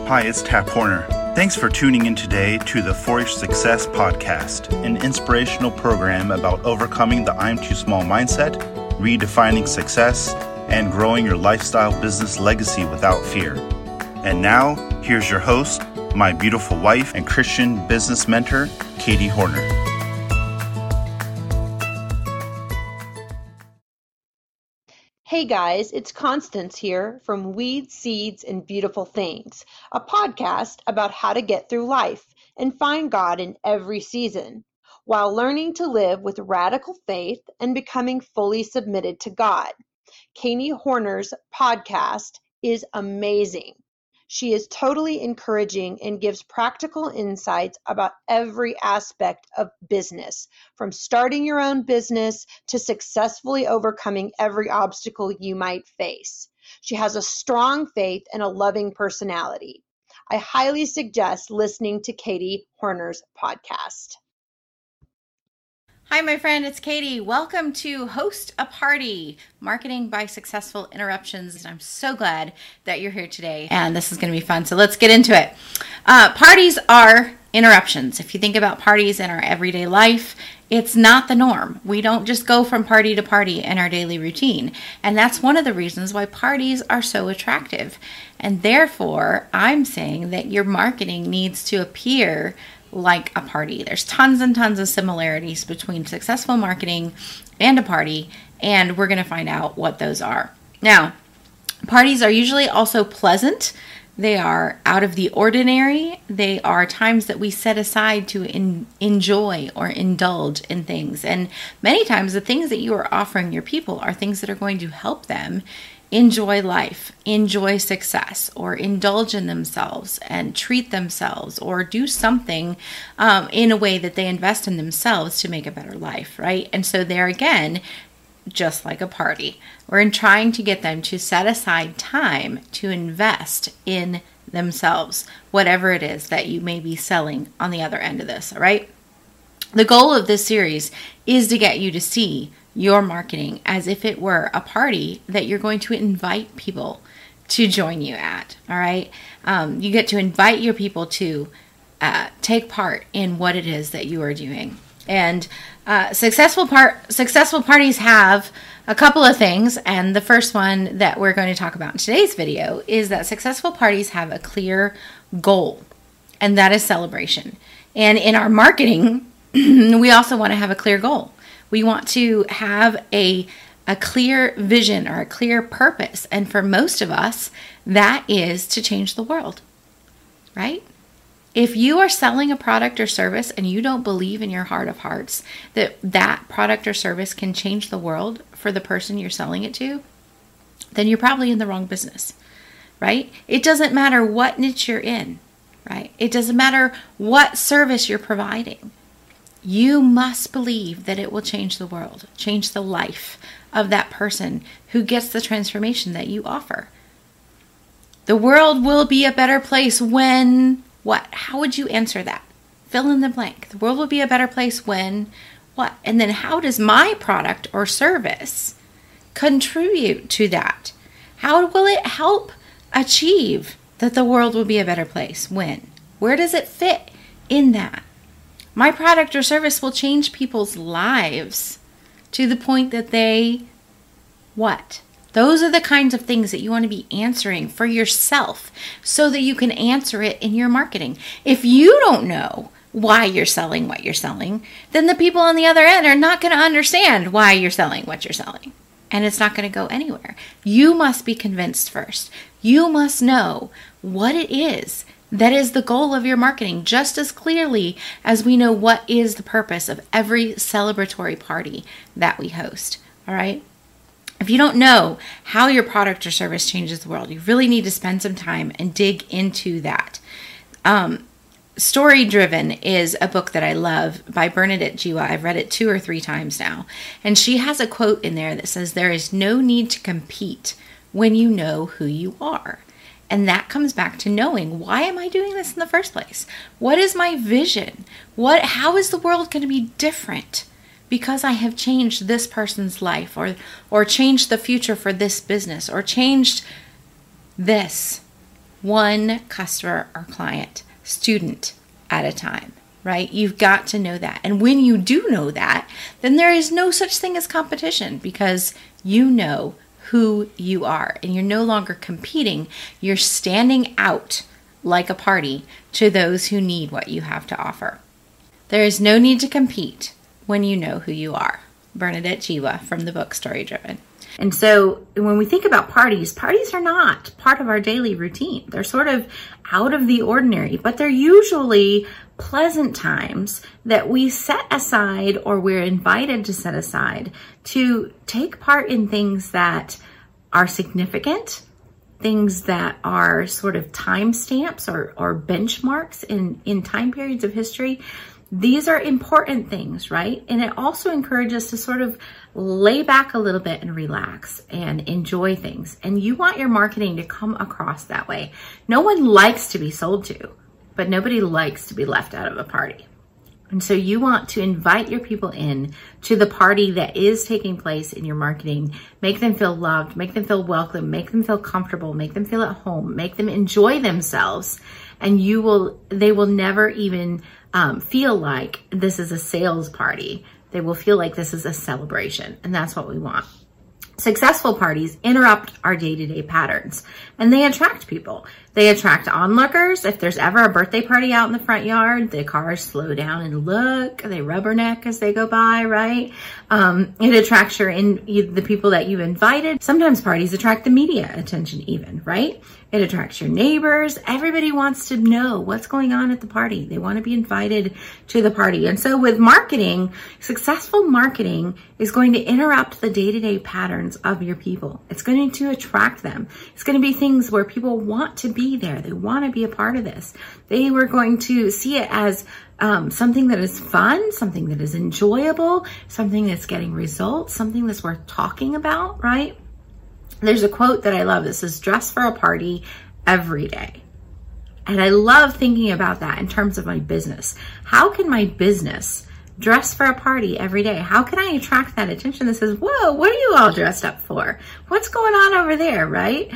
Hi, it's Tap Horner. Thanks for tuning in today to the For Your Success podcast, an inspirational program about overcoming the I'm too small mindset, redefining success, and growing your lifestyle business legacy without fear. And now, here's your host, my beautiful wife and Christian business mentor, Katie Horner. Hey guys, it's Constance here from Weeds, Seeds, and Beautiful Things, a podcast about how to get through life and find God in every season, while learning to live with radical faith and becoming fully submitted to God. Katie Horner's podcast is amazing. She is totally encouraging and gives practical insights about every aspect of business, from starting your own business to successfully overcoming every obstacle you might face. She has a strong faith and a loving personality. I highly suggest listening to Katie Horner's podcast. Hi, my friend, it's Katie. Welcome to Host a Party, Marketing by Successful Interruptions. I'm so glad that you're here today, and this is going to be fun. So let's get into it. Parties are interruptions. If you think about parties in our everyday life, it's not the norm. We don't just go from party to party in our daily routine. And that's one of the reasons why parties are so attractive. And therefore, I'm saying that your marketing needs to appear like a party. There's tons and tons of similarities between successful marketing and a party, and we're going to find out what those are. Now, parties are usually also pleasant. They are out of the ordinary. They are times that we set aside to enjoy or indulge in things. And many times the things that you are offering your people are things that are going to help them enjoy life, enjoy success, or indulge in themselves and treat themselves or do something in a way that they invest in themselves to make a better life, right? And so there again, just like a party, we're trying to get them to set aside time to invest in themselves, whatever it is that you may be selling on the other end of this, all right? The goal of this series is to get you to see your marketing as if it were a party that you're going to invite people to join you at, all right? You get to invite your people to take part in what it is that you are doing. And successful parties have a couple of things, and the first one that we're going to talk about in today's video is that successful parties have a clear goal, and that is celebration. And in our marketing, we also want to have a clear goal. We want to have a clear vision or a clear purpose. And for most of us, that is to change the world, right? If you are selling a product or service and you don't believe in your heart of hearts that that product or service can change the world for the person you're selling it to, then you're probably in the wrong business, right? It doesn't matter what niche you're in, right? It doesn't matter what service you're providing. You must believe that it will change the world, change the life of that person who gets the transformation that you offer. The world will be a better place when what? How would you answer that? Fill in the blank. The world will be a better place when what? And then how does my product or service contribute to that? How will it help achieve that the world will be a better place when? Where does it fit in that? My product or service will change people's lives to the point that they, what? Those are the kinds of things that you want to be answering for yourself so that you can answer it in your marketing. If you don't know why you're selling what you're selling, then the people on the other end are not going to understand why you're selling what you're selling. And it's not going to go anywhere. You must be convinced first. You must know what it is that is the goal of your marketing, just as clearly as we know what is the purpose of every celebratory party that we host, all right? If you don't know how your product or service changes the world, you really need to spend some time and dig into that. Story Driven is a book that I love by Bernadette Jiwa. I've read it 2 or 3 times now. And she has a quote in there that says, "There is no need to compete when you know who you are." And that comes back to knowing, why am I doing this in the first place? What is my vision? How is the world going to be different because I have changed this person's life or changed the future for this business or changed this? one customer or client, student at a time, right? You've got to know that. And when you do know that, then there is no such thing as competition, because you know who you are and you're no longer competing. You're standing out like a party to those who need what you have to offer. There is no need to compete when you know who you are. Bernadette Jiwa from the book Story Driven. And so when we think about parties are not part of our daily routine. They're sort of out of the ordinary, but they're usually pleasant times that we set aside, or we're invited to set aside, to take part in things that are significant, things that are sort of timestamps or benchmarks in time periods of history. These are important things, right? And it also encourages us to sort of lay back a little bit and relax and enjoy things. And you want your marketing to come across that way. No one likes to be sold to, but nobody likes to be left out of a party. And so you want to invite your people in to the party that is taking place in your marketing. Make them feel loved, make them feel welcome, make them feel comfortable, make them feel at home, make them enjoy themselves. And they will never even feel like this is a sales party. They will feel like this is a celebration, and that's what we want. Successful parties interrupt our day-to-day patterns, and they attract people. They attract onlookers. If there's ever a birthday party out in the front yard, the cars slow down and look. They rubberneck as they go by, right? It attracts the people that you've invited. Sometimes parties attract the media attention even, right? It attracts your neighbors. Everybody wants to know what's going on at the party. They want to be invited to the party. And so with marketing, successful marketing is going to interrupt the day-to-day patterns of your people. It's going to attract them. It's going to be things where people want to be there. They want to be a part of this. They were going to see it as something that is fun, something that is enjoyable, something that's getting results, something that's worth talking about, right? There's a quote that I love that says, "Dress for a party every day." And I love thinking about that in terms of my business. How can my business dress for a party every day? How can I attract that attention that says, whoa, what are you all dressed up for? What's going on over there, right?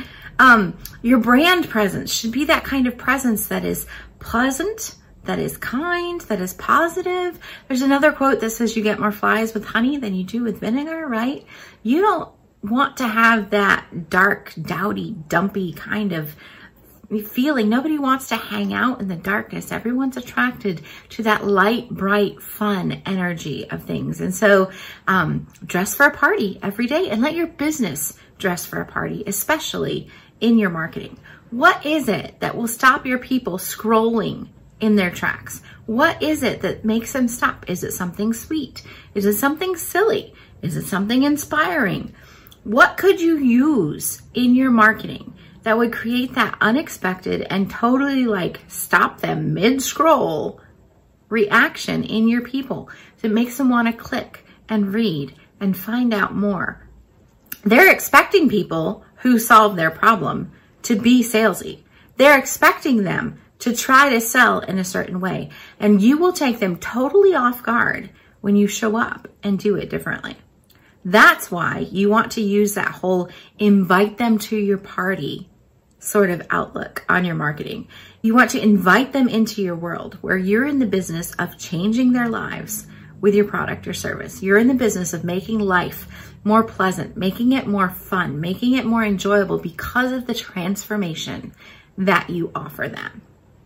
Your brand presence should be that kind of presence that is pleasant, that is kind, that is positive. There's another quote that says you get more flies with honey than you do with vinegar, right? You don't want to have that dark, dowdy, dumpy kind of feeling. Nobody wants to hang out in the darkness. Everyone's attracted to that light, bright, fun energy of things. And so dress for a party every day, and let your business dress for a party, especially in your marketing. What is it that will stop your people scrolling in their tracks? What is it that makes them stop? Is it something sweet? Is it something silly? Is it something inspiring? What could you use in your marketing that would create that unexpected and totally stop them mid-scroll reaction in your people that makes them want to click and read and find out more? They're expecting people who solve their problem to be salesy. They're expecting them to try to sell in a certain way, and you will take them totally off guard when you show up and do it differently. That's why you want to use that whole invite them to your party sort of outlook on your marketing. You want to invite them into your world where you're in the business of changing their lives with your product or service. You're in the business of making life more pleasant, making it more fun, making it more enjoyable because of the transformation that you offer them.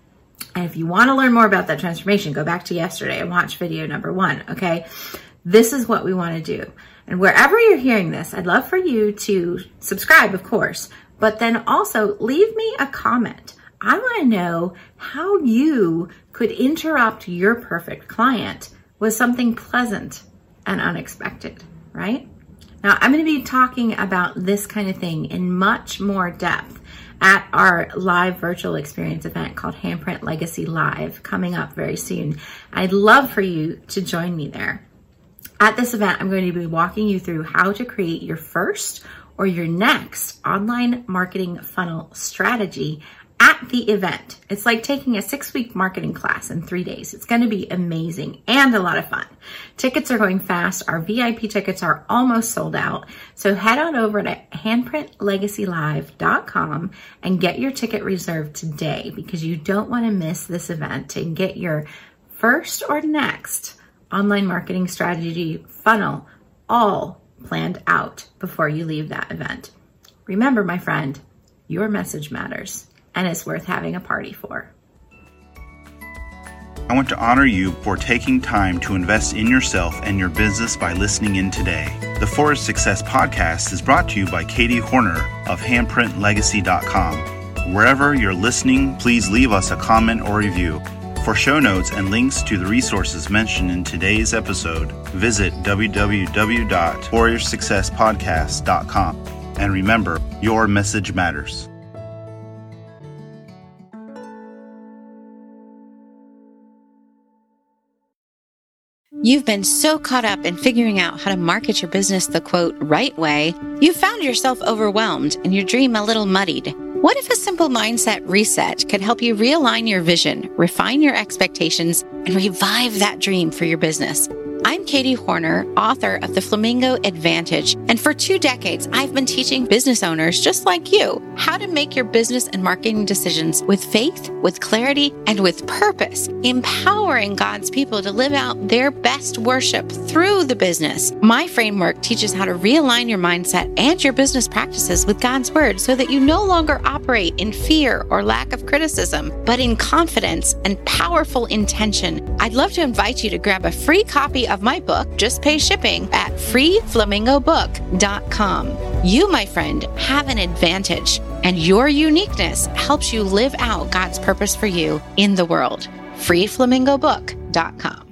And if you want to learn more about that transformation, go back to yesterday and watch video number 1, okay? This is what we want to do. And wherever you're hearing this, I'd love for you to subscribe, of course, but then also leave me a comment. I want to know how you could interrupt your perfect client with something pleasant and unexpected, right? Now, I'm going to be talking about this kind of thing in much more depth at our live virtual experience event called Handprint Legacy Live, coming up very soon. I'd love for you to join me there. At this event, I'm going to be walking you through how to create your first or your next online marketing funnel strategy at the event. It's like taking a 6-week marketing class in 3 days. It's going to be amazing and a lot of fun. Tickets are going fast. Our VIP tickets are almost sold out. So head on over to handprintlegacylive.com and get your ticket reserved today, because you don't want to miss this event and get your first or next online marketing strategy funnel all planned out before you leave that event. Remember, my friend, your message matters, and it's worth having a party for. I want to honor you for taking time to invest in yourself and your business by listening in today. The Forest Success Podcast is brought to you by Katie Horner of handprintlegacy.com. Wherever you're listening, please leave us a comment or review. For show notes and links to the resources mentioned in today's episode, visit www.warriorsuccesspodcast.com. And remember, your message matters. You've been so caught up in figuring out how to market your business the quote right way, you've found yourself overwhelmed and your dream a little muddied. What if a simple mindset reset could help you realign your vision, refine your expectations, and revive that dream for your business? I'm Katie Horner, author of The Flamingo Advantage, and for 2 decades, I've been teaching business owners just like you how to make your business and marketing decisions with faith, with clarity, and with purpose, empowering God's people to live out their best worship through the business. My framework teaches how to realign your mindset and your business practices with God's Word so that you no longer operate in fear or lack of criticism, but in confidence and powerful intention. I'd love to invite you to grab a free copy of my book, Just Pay Shipping, at freeflamingobook.com. You, my friend, have an advantage, and your uniqueness helps you live out God's purpose for you in the world. freeflamingobook.com.